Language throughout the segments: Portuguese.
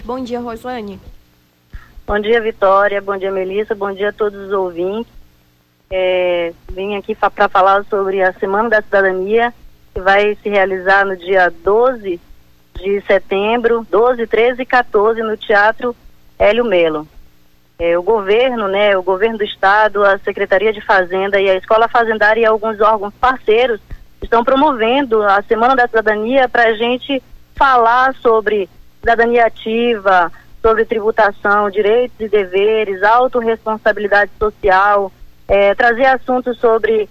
Bom dia, Rosane. Bom dia, Vitória. Bom dia, Melissa. Bom dia a todos os ouvintes. Vim aqui para falar sobre a Semana da Cidadania, que vai se realizar no dia 12 de setembro, 12, 13 e 14, no Teatro Hélio Melo. O governo, o governo do Estado, a Secretaria de Fazenda e a Escola Fazendária e alguns órgãos parceiros estão promovendo a Semana da Cidadania para a gente falar sobre cidadania ativa, sobre tributação, direitos e deveres, autorresponsabilidade social, trazer assuntos sobre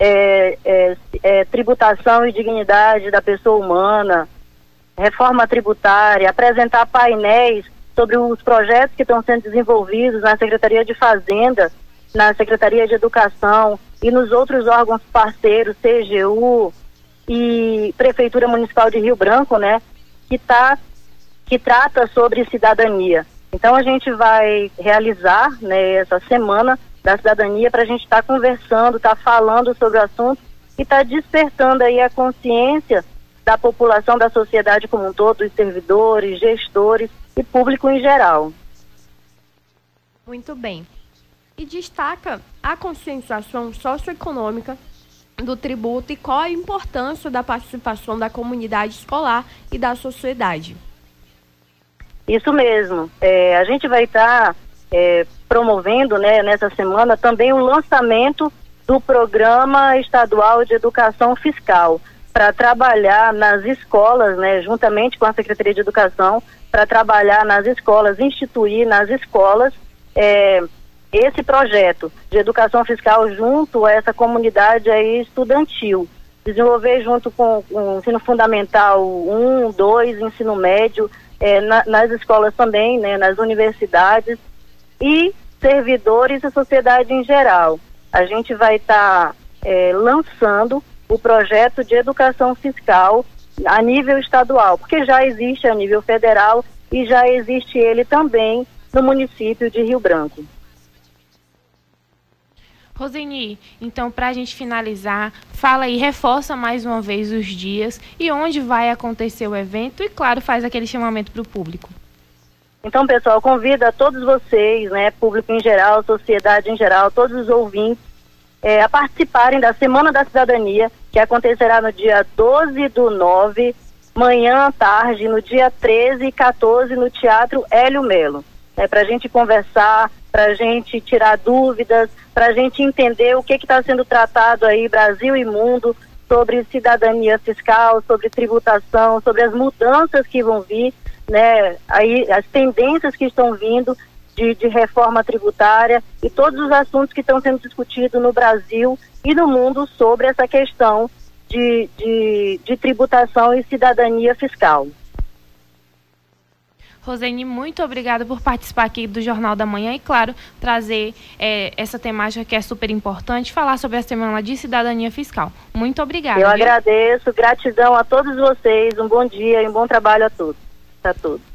tributação e dignidade da pessoa humana, reforma tributária, apresentar painéis sobre os projetos que estão sendo desenvolvidos na Secretaria de Fazenda, na Secretaria de Educação e nos outros órgãos parceiros, CGU e Prefeitura Municipal de Rio Branco, que trata sobre cidadania. Então a gente vai realizar essa Semana da Cidadania para a gente estar conversando, estar falando sobre o assunto e estar despertando aí a consciência da população, da sociedade como um todo, dos servidores, gestores e público em geral. Muito bem. E destaca a conscientização socioeconômica do tributo e qual a importância da participação da comunidade escolar e da sociedade. Isso mesmo. A gente vai estar promovendo, nessa semana também o lançamento do Programa Estadual de Educação Fiscal, para trabalhar nas escolas, juntamente com a Secretaria de Educação, para trabalhar nas escolas, instituir nas escolas esse projeto de educação fiscal junto a essa comunidade aí estudantil. Desenvolver junto com o ensino fundamental 1, 2, ensino médio, nas escolas também, nas universidades e servidores e sociedade em geral. A gente vai estar lançando o projeto de educação fiscal a nível estadual, porque já existe a nível federal e já existe ele também no município de Rio Branco. Roseni, então, para a gente finalizar, fala aí, reforça mais uma vez os dias e onde vai acontecer o evento e, claro, faz aquele chamamento para o público. Então, pessoal, convido a todos vocês, público em geral, sociedade em geral, todos os ouvintes, a participarem da Semana da Cidadania, que acontecerá no dia 12/9, manhã, tarde, no dia 13 e 14, no Teatro Hélio Melo. Para a gente conversar, para a gente tirar dúvidas, para a gente entender o que está sendo tratado aí, Brasil e mundo, sobre cidadania fiscal, sobre tributação, sobre as mudanças que vão vir, aí as tendências que estão vindo de reforma tributária e todos os assuntos que estão sendo discutidos no Brasil e no mundo sobre essa questão de tributação e cidadania fiscal. Roseni, muito obrigada por participar aqui do Jornal da Manhã e, claro, trazer essa temática que é super importante, falar sobre a Semana de Cidadania Fiscal. Muito obrigada. Eu agradeço, gratidão a todos vocês, um bom dia e um bom trabalho a todos.